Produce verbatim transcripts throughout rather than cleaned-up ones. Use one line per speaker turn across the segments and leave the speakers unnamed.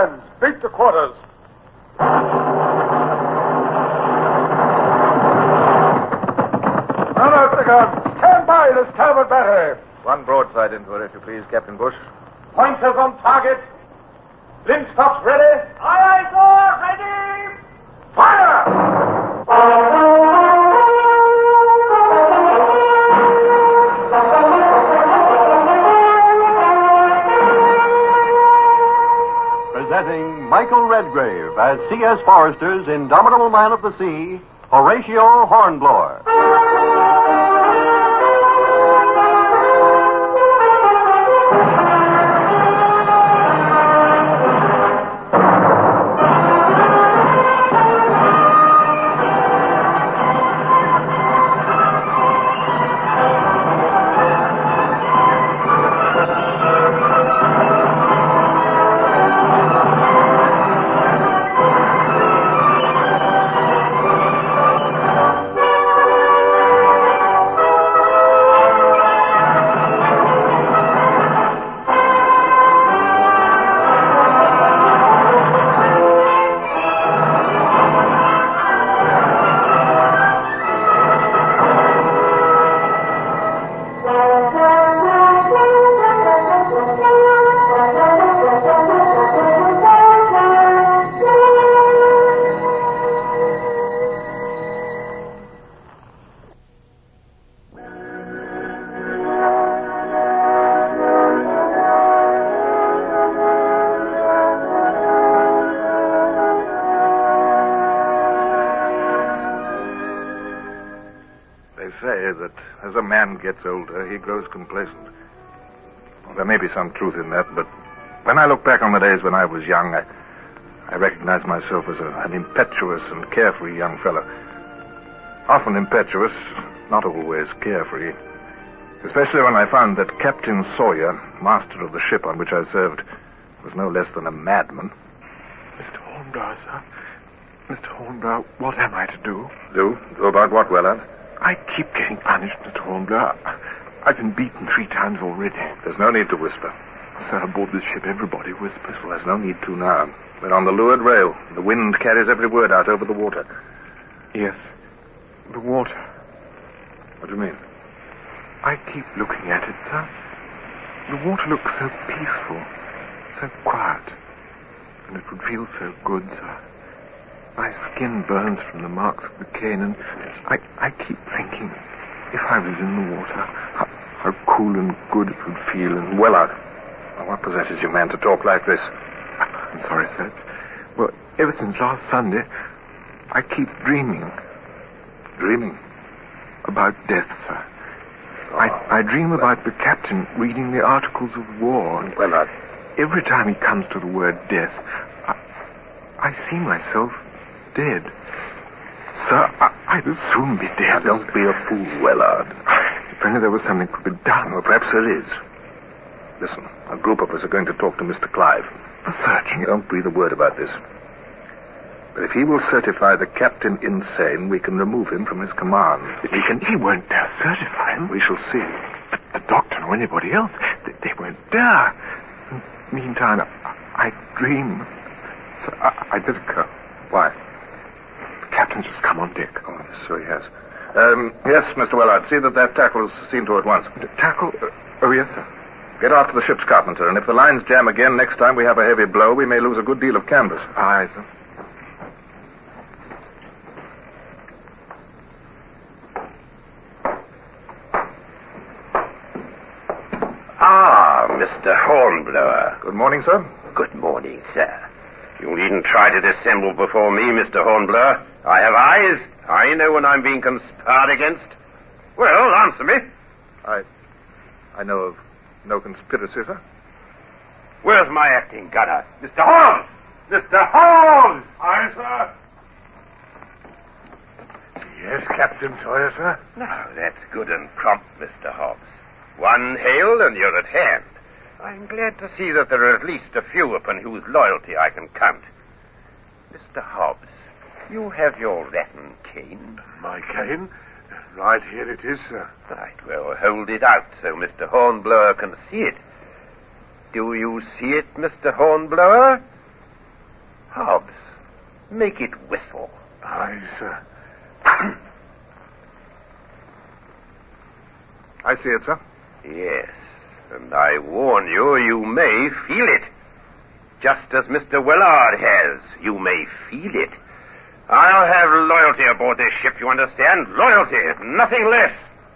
hands. Beat to quarters. Run out the guns. Stand by the starboard battery.
One broadside into her, if you please, Captain Bush.
Pointers on target. Linstops ready.
Aye, aye, sir. Ready.
Fire!
Presenting Michael Redgrave as C S Forrester's Indomitable Man of the Sea, Horatio Hornblower.
Say that as a man gets older, he grows complacent. Well, there may be some truth in that, but when I look back on the days when I was young, I, I recognize myself as a, an impetuous and carefree young fellow. Often impetuous, not always carefree. Especially when I found that Captain Sawyer, master of the ship on which I served, was no less than a madman.
Mister Hornblower, sir. Mister Hornblower, what am I to do?
Do? Do about what, Wellard?
I keep getting punished, Mister Hornblower. I've been beaten three times already.
There's no need to whisper.
Sir, aboard this ship, everybody whispers.
Well, there's no need to now. We're on the leeward rail. The wind carries every word out over the water.
Yes, the water.
What do you mean?
I keep looking at it, sir. The water looks so peaceful, so quiet. And it would feel so good, sir. My skin burns from the marks of the cane, and I, I keep thinking, if I was in the water, how, how cool and good it would feel. And
Wellard, well, what possesses you, man, to talk like this?
I'm sorry, sir. Well, ever since last Sunday, I keep dreaming.
Dreaming?
About death, sir.
Oh,
I, I dream about the captain reading the Articles of War.
Wellard.
Every time he comes to the word death, I, I see myself dead. Sir, I, I'd as soon be dead.
Now, don't be a fool, Wellard.
If only there was something could be done.
Well, perhaps there is. Listen, a group of us are going to talk to Mister Clive.
For searching.
Don't breathe a word about this. But if he will certify the captain insane, we can remove him from his command.
If he can, he won't dare certify him.
We shall see.
But the doctor or anybody else, they, they won't dare. Meantime, I, I dream. So I, I'd better go.
Why?
Captain's just come on deck.
Oh, so he has. Um, yes, Mister Wellard, see that that tackle is seen to at once.
Tackle? Uh, oh, yes, sir.
Get after the ship's carpenter, and if the lines jam again next time we have a heavy blow, we may lose a good deal of canvas.
Aye, sir.
Ah, Mister Hornblower.
Good morning, sir.
Good morning, sir. You needn't try to dissemble before me, Mister Hornblower. I have eyes. I know when I'm being conspired against. Well, answer me.
I... I know of no conspiracy, sir.
Where's my acting gunner? Mister Holmes! Mister Holmes!
Aye, sir.
Yes, Captain Sawyer, sir.
Now, that's good and prompt, Mister Hobbs. One hail and you're at hand. I'm glad to see that there are at least a few upon whose loyalty I can count. Mister Hobbs, you have your rattan cane.
My cane? Right here it is, sir.
Right, well, hold it out so Mister Hornblower can see it. Do you see it, Mister Hornblower? Hobbs, make it whistle.
Aye, sir. I see it, sir.
Yes, and I warn you, you may feel it. Just as Mister Willard has, you may feel it. I'll have loyalty aboard this ship, you understand? Loyalty, nothing less.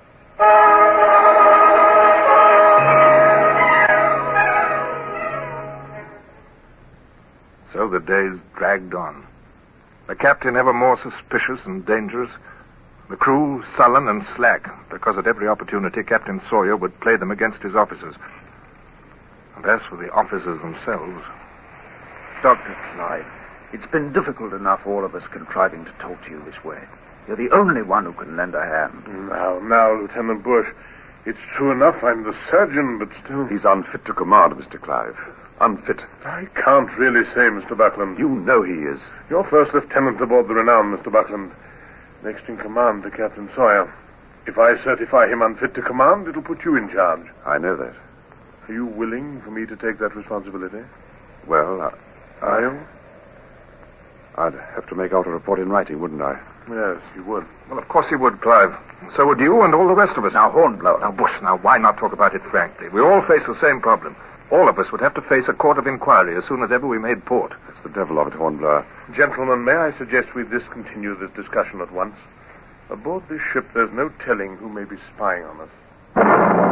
So the days dragged on. The captain ever more suspicious and dangerous. The crew sullen and slack, because at every opportunity Captain Sawyer would play them against his officers. And as for the officers themselves...
Doctor Clive, it's been difficult enough, all of us contriving to talk to you this way. You're the only one who can lend a hand.
Now, now, Lieutenant Bush, it's true enough I'm the surgeon, but still...
He's unfit to command, Mister Clive. Unfit.
I can't really say, Mister Buckland.
You know he is.
You're first lieutenant aboard the Renown, Mister Buckland. Next in command to Captain Sawyer. If I certify him unfit to command, it'll put you in charge.
I know that.
Are you willing for me to take that responsibility?
Well, I...
Are you?
I'd have to make out a report in writing, wouldn't I?
Yes, you would.
Well, of course he would, Clive. So would you and all the rest of us.
Now, Hornblower.
Now, Bush, now, why not talk about it frankly? We all face the same problem. All of us would have to face a court of inquiry as soon as ever we made port.
That's the devil of it, Hornblower.
Gentlemen, may I suggest we discontinue this discussion at once? Aboard this ship, there's no telling who may be spying on us.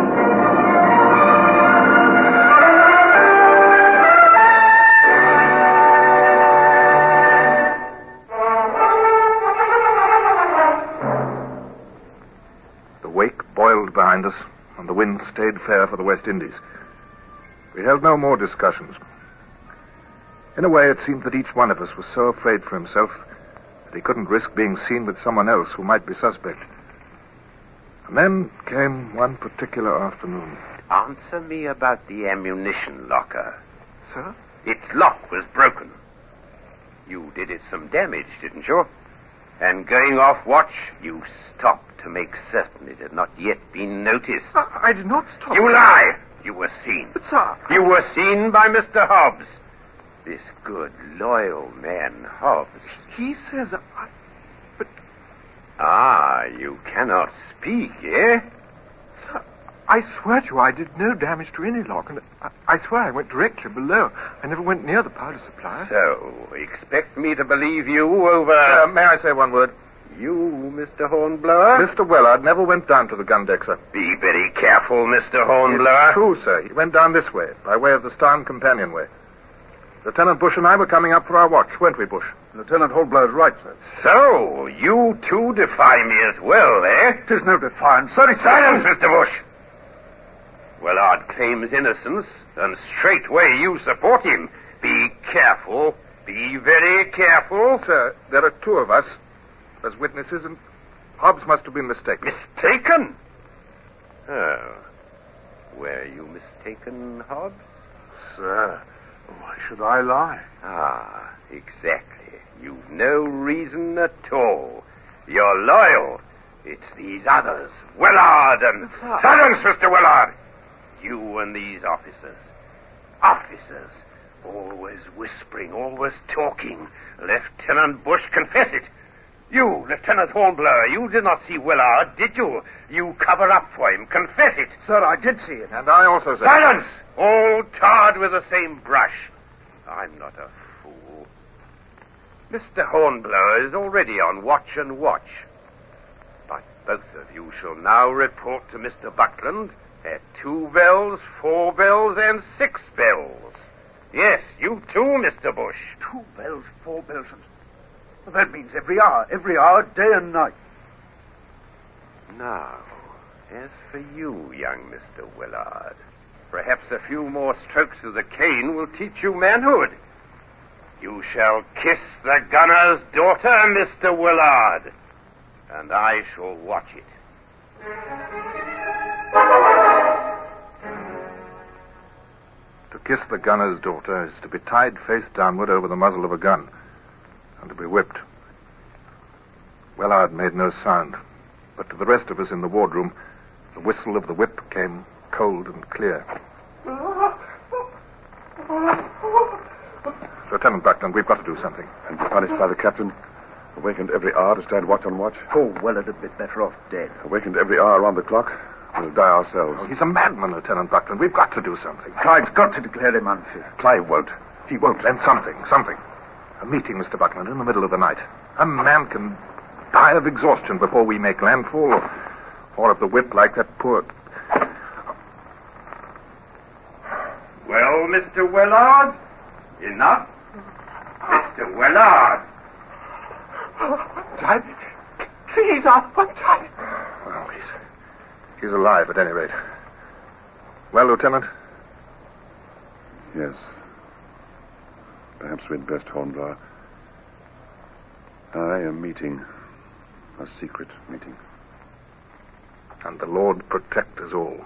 The wake boiled behind us, and the wind stayed fair for the West Indies. We held no more discussions. In a way, it seemed that each one of us was so afraid for himself that he couldn't risk being seen with someone else who might be suspect. And then came one particular afternoon.
Answer me about the ammunition locker.
Sir?
Its lock was broken. You did it some damage, didn't you? And going off watch, you stopped to make certain it had not yet been noticed.
I, I did not stop.
You lie! You were seen.
But, sir...
You were seen by Mister Hobbs. This good, loyal man, Hobbs.
He says... I... But...
Ah, you cannot speak, eh?
Sir, I swear to you I did no damage to any lock, and I, I swear I went directly below. I never went near the powder supply.
So, expect me to believe you over...
Uh, may I say one word?
You, Mister Hornblower?
Mister Willard never went down to the gun deck, sir.
Be very careful, Mister Hornblower.
It's true, sir. He went down this way, by way of the Starn companionway. Lieutenant Bush and I were coming up for our watch, weren't we, Bush?
Lieutenant Hornblower's right, sir.
So, you too defy me as well, eh?
It is no defiance, sir. It's...
Silence, Mister Bush! Willard claims innocence, and straightway you support him. Be careful. Be very careful.
Sir, there are two of us as witnesses, and Hobbs must have been mistaken.
Mistaken? Oh. Were you mistaken, Hobbs?
Sir, why should I lie?
Ah, exactly. You've no reason at all. You're loyal. It's these others, Willard and...
Sir.
Silence, Mister Willard! You and these officers. Officers. Always whispering, always talking. Lieutenant Bush, confess it. You, Lieutenant Hornblower, you did not see Willard, did you? You cover up for him. Confess it.
Sir, I did see it.
And I also said...
Silence! All tarred with the same brush. I'm not a fool. Mister Hornblower is already on watch and watch. But both of you shall now report to Mister Buckland at two bells, four bells, and six bells. Yes, you too, Mister Bush.
Two bells, four bells, and... Well, that means every hour, every hour, day and night.
Now, as for you, young Mister Willard, perhaps a few more strokes of the cane will teach you manhood. You shall kiss the gunner's daughter, Mister Willard, and I shall watch it.
To kiss the gunner's daughter is to be tied face downward over the muzzle of a gun, and to be whipped. Willard made no sound, but to the rest of us in the wardroom, the whistle of the whip came cold and clear. Lieutenant Buckland, we've got to do something.
And be punished by the captain. Awakened every hour to stand watch on watch.
Oh, well, it'd be better off dead.
Awakened every hour around the clock. We'll die ourselves.
Oh, he's a madman, Lieutenant Buckland. We've got to do something.
Clive's got to declare him unfit.
Clive won't. He won't. Then something, something. A meeting, Mister Buckland, in the middle of the night. A man can die of exhaustion before we make landfall, or, or of the whip like that poor...
Well, Mister Willard? Enough? Mister Willard!
Time. Please, I want time.
Well, he's... He's alive, at any rate. Well, Lieutenant?
Yes. Perhaps we'd best, Hornblower. I am meeting. A secret meeting.
And the Lord protect us all.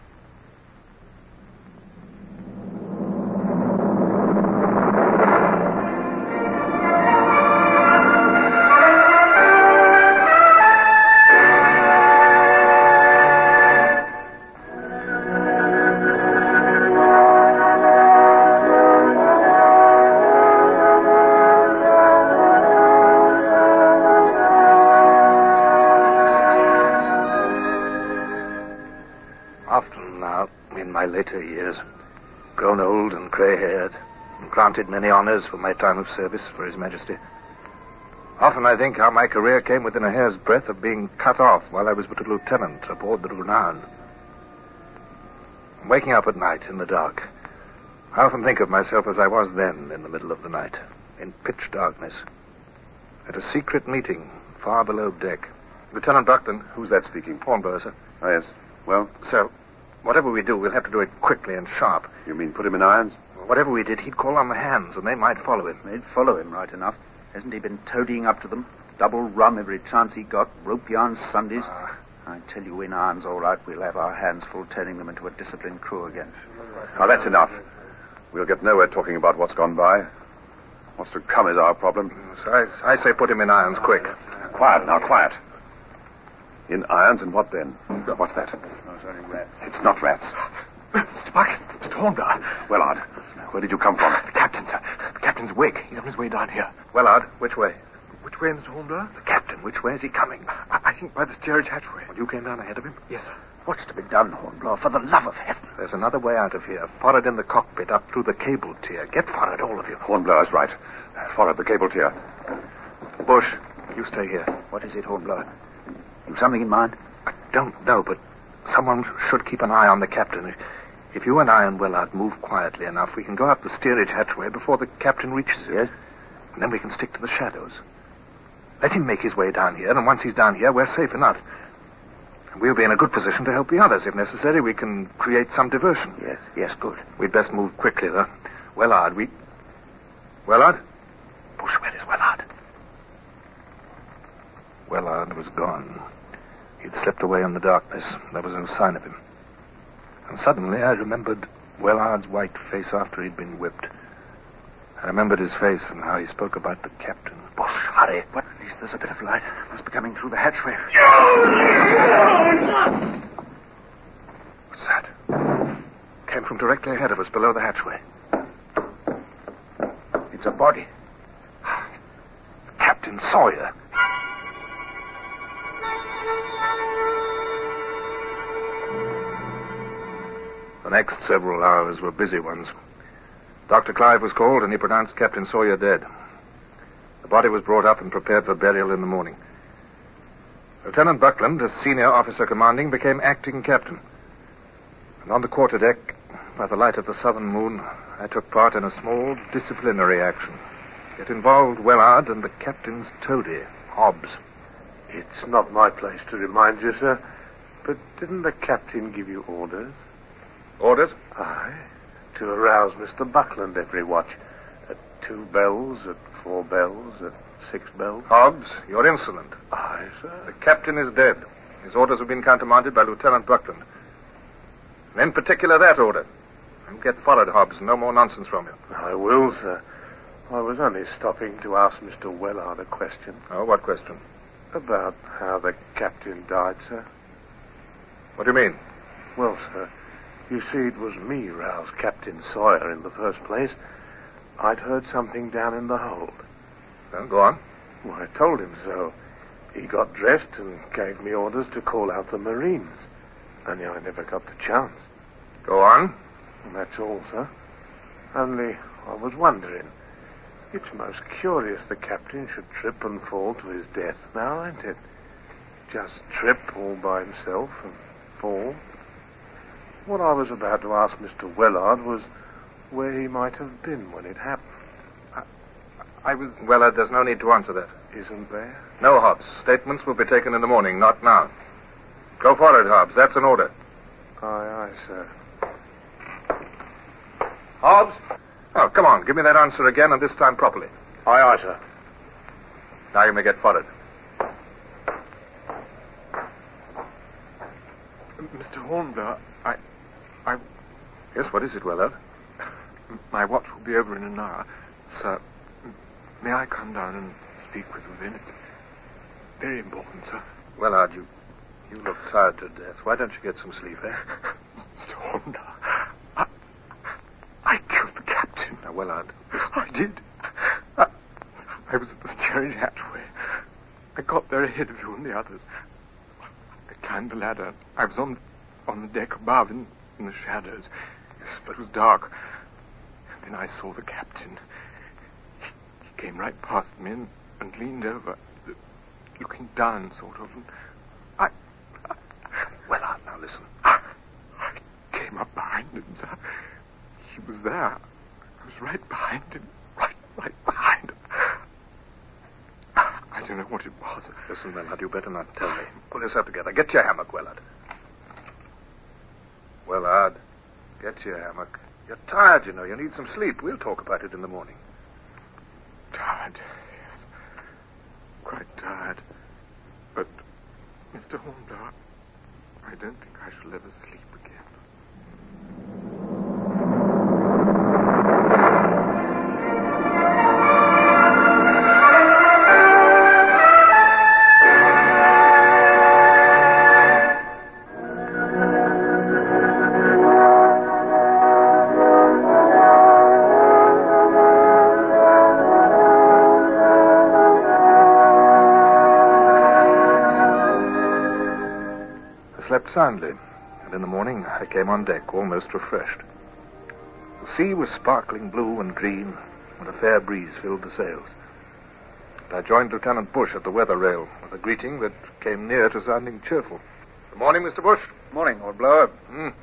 Later years, grown old and grey-haired, and granted many honours for my time of service for His Majesty. Often I think how my career came within a hair's breadth of being cut off while I was but a lieutenant aboard the Renown. Waking up at night in the dark, I often think of myself as I was then in the middle of the night, in pitch darkness, at a secret meeting far below deck. Lieutenant Buckland.
Who's that speaking?
Hornblower, sir.
Ah, yes. Well?
Sir, whatever we do, we'll have to do it quickly and sharp.
You mean put him in irons?
Whatever we did, he'd call on the hands, and they might follow him.
They'd follow him, right enough. Hasn't he been toadying up to them? Double rum every chance he got, rope yarns Sundays. Uh, I tell you, in irons, all right, we'll have our hands full turning them into a disciplined crew again.
Now, that's enough. We'll get nowhere talking about what's gone by. What's to come is our problem.
So I, I say put him in irons, quick.
Quiet now, quiet. In irons, and what then? What's that?
Oh, it's only rats.
It's not rats.
Mister Buckland, Mister Hornblower.
Willard, where did you come from?
The captain, sir. The captain's wig. He's on his way down here.
Willard, which way?
Which way, Mister Hornblower?
The captain. Which way is he coming?
I, I think by the steerage hatchway.
Well, you came down ahead of him?
Yes, sir.
What's to be done, Hornblower, for the love of heaven?
There's another way out of here. Forward in the cockpit, up through the cable tier. Get forward, all of you.
Hornblower's right. Forward the cable tier.
Bush, you stay here.
What is it, Hornblower? You've something in mind?
I don't know, but someone should keep an eye on the captain. If you and I and Willard move quietly enough, we can go up the steerage hatchway before the captain reaches it.
Yes?
And then we can stick to the shadows. Let him make his way down here, and once he's down here, we're safe enough. And we'll be in a good position to help the others. If necessary, we can create some diversion.
Yes, yes, good.
We'd best move quickly, though. Willard, we... Willard? Bush, where is Willard? Willard was gone. He'd slipped away in the darkness. There was no sign of him. And suddenly I remembered Willard's white face after he'd been whipped. I remembered his face and how he spoke about the captain.
Bush, hurry. What? At least there's a bit of light. Must be coming through the hatchway.
What's that? Came from directly ahead of us, below the hatchway.
It's a body.
It's Captain Sawyer. The next several hours were busy ones. Doctor Clive was called, and he pronounced Captain Sawyer dead. The body was brought up and prepared for burial in the morning. Lieutenant Buckland, as senior officer commanding, became acting captain. And on the quarterdeck, by the light of the southern moon, I took part in a small disciplinary action. It involved Willard and the captain's toady, Hobbs.
It's not my place to remind you, sir, but didn't the captain give you orders?
Orders?
Aye, to arouse Mister Buckland every watch. At two bells, at four bells, at six bells.
Hobbs, you're insolent.
Aye, sir.
The captain is dead. His orders have been countermanded by Lieutenant Buckland. And in particular, that order. And get forward, Hobbs. No more nonsense from you.
I will, sir. I was only stopping to ask Mister Willard a question.
Oh, what question?
About how the captain died, sir.
What do you mean?
Well, sir, you see, it was me roused Captain Sawyer in the first place. I'd heard something down in the hold.
Well, go on.
Well, I told him so. He got dressed and gave me orders to call out the Marines. Only I never got the chance.
Go on.
And that's all, sir. Only I was wondering. It's most curious the captain should trip and fall to his death now, ain't it? Just trip all by himself and fall. What I was about to ask Mister Wellard was where he might have been when it happened. I, I was...
Well, uh, there's no need to answer that.
Isn't there?
No, Hobbs. Statements will be taken in the morning, not now. Go for it, Hobbs. That's an order.
Aye, aye, sir.
Hobbs? Oh, come on. Give me that answer again, and this time properly.
Aye, aye, sir.
Now you may get forward.
Mister Hornblower, I... I...
Yes, what is it, Willard?
My watch will be over in an hour. Sir, may I come down and speak with you then? It's very important, sir.
Willard, you... You look tired to death. Why don't you get some sleep, eh?
Mister Hornblower, I... I killed the captain.
Now, Willard...
I did. I, I was at the steerage hatchway. I got there ahead of you and the others. I climbed the ladder. I was on on the deck above in, in the shadows. But it was dark. Then I saw the captain. He, he came right past me and, and leaned over, looking down, sort of. And I... I
Willard, now listen.
I, I came up behind him, sir. He was there. I was right behind him. Right, right behind him. I don't know what it was.
Listen, Willard, you better not tell me. Pull yourself together. Get your hammock, Willard. Willard, get your hammock. You're tired, you know. You need some sleep. We'll talk about it in the morning.
Tired, yes. Quite tired. But, Mister Hornblower, I don't think I shall ever sleep again.
Slept soundly, and in the morning I came on deck almost refreshed. The sea was sparkling blue and green, and a fair breeze filled the sails. I joined Lieutenant Bush at the weather rail with a greeting that came near to sounding cheerful. Good morning, Mister Bush.
Morning, Hornblower.
Mm.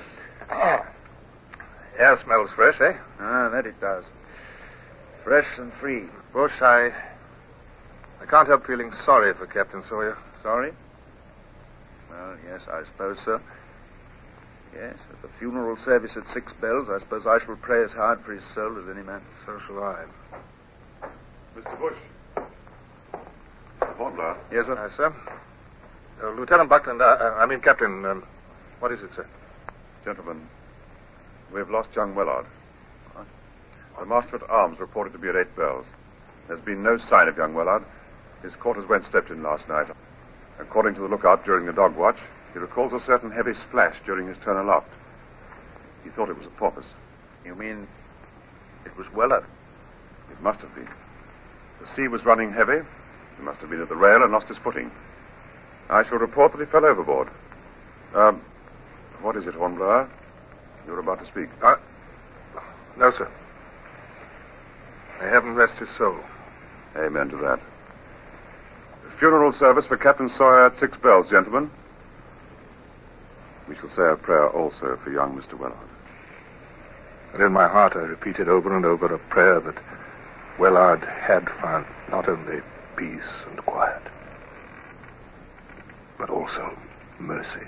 Air smells fresh, eh?
Ah, that it does. Fresh and free.
Bush, I... I can't help feeling sorry for Captain Sawyer.
Sorry? Well, yes, I suppose so. Yes, at the funeral service at Six Bells, I suppose I shall pray as hard for his soul as any man.
So shall I.
Mister Bush. Mister Hornblower.
Yes, sir. Yes, sir. Uh, Lieutenant Buckland, uh, uh, I mean Captain, um, what is it, sir?
Gentlemen, we've lost young Wellard. What? The Master at Arms reported to be at Eight Bells. There's been no sign of young Wellard. His quarters weren't slept in last night. According to the lookout during the dog watch, he recalls a certain heavy splash during his turn aloft. He thought it was a porpoise.
You mean it was Wellard?
It must have been. The sea was running heavy. He must have been at the rail and lost his footing. I shall report that he fell overboard. Um, what is it, Hornblower? You're about to speak.
Uh, no, sir. May heaven rest his soul.
Amen to that. Funeral service for Captain Sawyer at Six Bells, gentlemen. We shall say a prayer also for young Mister Wellard.
And in my heart I repeated over and over a prayer that Wellard had found not only peace and quiet, but also mercy.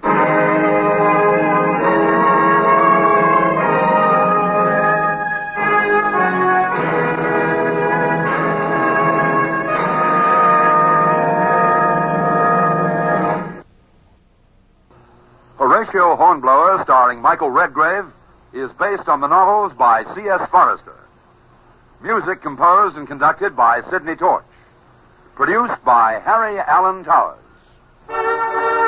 Horatio Hornblower, starring Michael Redgrave, is based on the novels by C S Forrester. Music composed and conducted by Sidney Torch. Produced by Harry Allen Towers.